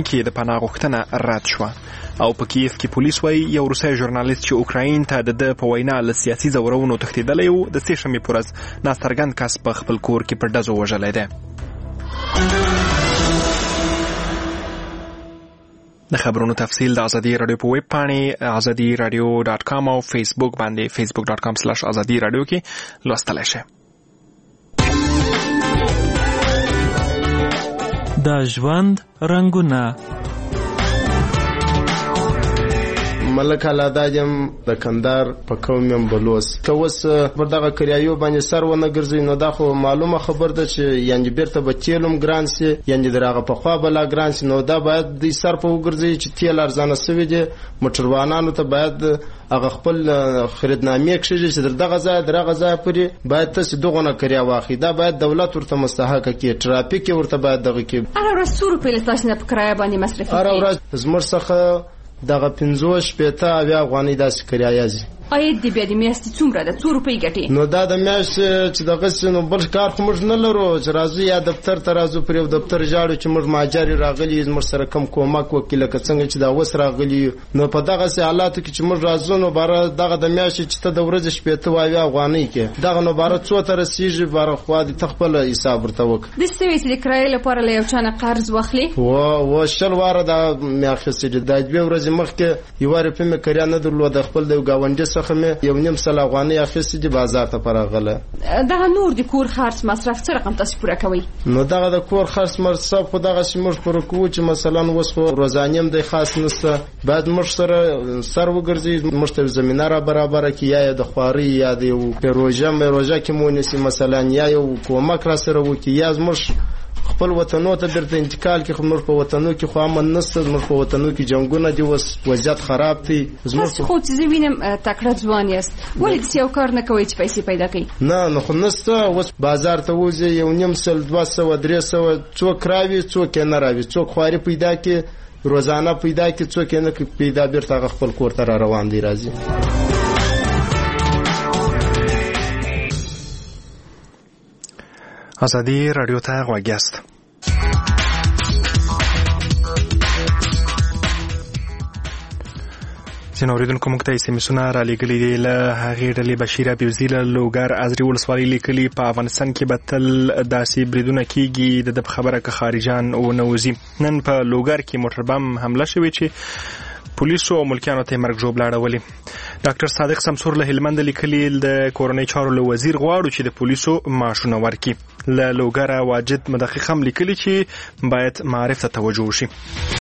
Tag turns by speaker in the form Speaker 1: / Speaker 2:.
Speaker 1: کې د پناه غوښتنه رد شوه. او په کیف کې پولیس وایي یو روسي ژورنالیست چې اوکراین ته د په وینا له سیاسي ځورونو تښتېدلی و د سې شنبې په ورځ ناڅرګند کس په خپل کور کې په ډزو وژلی دی. د خبرونو تفصیل د ازادي رادیو په ویب پاڼې azadiradio.com او فیسبوک باندې facebook.com/azadi radio کې لوستلی شئ.
Speaker 2: د ژوند رنګونه
Speaker 3: ملک علاداجم د کندار په قوم یم بلوس که اوس پر دغه کریایو باندې سر ونه ګرځي نو دا خو معلومه خبر ده چې یعنی بیرته به تیلم ګران سي یعنی دغه په خوا بلا ګران سي نو دا باید د سر په وګرځي چې تیل ارزانه سوي دي موټروانانو ته باید هغه خپل خریدنامې کښې چې دغه ځای درغه ځای پورې باید تاسو دغه کریا واخلي دا باید دولت ورته مستحق کړي ټرافیک ورته باید دغه کې
Speaker 4: هر ورځ 100 روپۍ تاسو نه په کرایه باندې مصرف
Speaker 3: هر ورځ زموږ څخه دغه 50 افغانۍ داسې کرایه ځي.
Speaker 4: عاید دی بیا د میاشتې څومره ده 2 روپۍ ګټي
Speaker 3: نو دا د میاشتې چې دغه سينو بل کار خو موږ نه لرو چې راځي یا دفتر ته راځو پر یو دفتر جاړو چې موږ ماجر راغلي موږ سره کم کومک وکیل څنګه چې دا وس راغلي نو په دغه حالاتو کې چې موږ راځو نو بار دغه د میاشتې چې ته د ورځې 80 افغانۍ کې دغه نو بار څو تر سیږي بار خو د تخپل حساب ورته وک
Speaker 4: د سوي چې کرایه لپاره له یو چانه قرض واخلي
Speaker 3: و شل واره د میاخستې د دوه ورځې مخکې یو واره په مکریا نه درلود خپل د گاونډي څخه مې یو نیم سل افغانۍ اخیستې دي بازار ته پرغله.
Speaker 4: دغه نور د کور خرڅ مصرف څه رقم تاسو پوره کوي؟
Speaker 3: نو دغه د کور خرڅ مصرف خو دغه شمیر پوره کوو چې مثلا وس خو روزانیم د خاص نسته بعد مش سره سر وګرځي مشته زمينه را برابر کی یا د خواري یا د پروژه کې مونږ مثلا یا یو کومک را سره وکي یا مش خپل وطنو ته درته انتقال کې خمر په وطنو کې خو امن نسته زموږ په وطنو کې جنگونه دي وضعیت خراب دي
Speaker 4: زموږ خو چې وینم تکړه ځوان یاست ولې چې یو کار نه کوي چې پیسې پیدا کړي
Speaker 3: نه خو نسته اوس بازار ته وځي یو نیم سل 200 300 څوک راوي څوک نه راوي څوک خواري پیدا کې روزانه پیدا کې څوک نه پیدا بیرته خپل کور ته روان دي راځي.
Speaker 1: ازادي رادیو ته غوږ یاست. ځینو اوریدونکو موږ ته SMS-ونه رالیږلي دي له هغې ډلې بشیر ابیوزي له لوګر ازري ولسوالۍ لیکلي په افغانستان کې به تل داسې بریدونه کېږي د خبره که خارجان ونه وځي. نن په لوګر کې موټر بم حمله شوې چې پولیسو او ملکیانو ته مرګ ژوبله اړولې. ډاکټر صادق سمسور له هلمند لیکلي د کورنۍ چارو له وزیر غواړو چې د پولیسو معاشونه ورکړي. له لوګره واجد مدقق هم لیکلي چې باید معرف ته توجه وشي.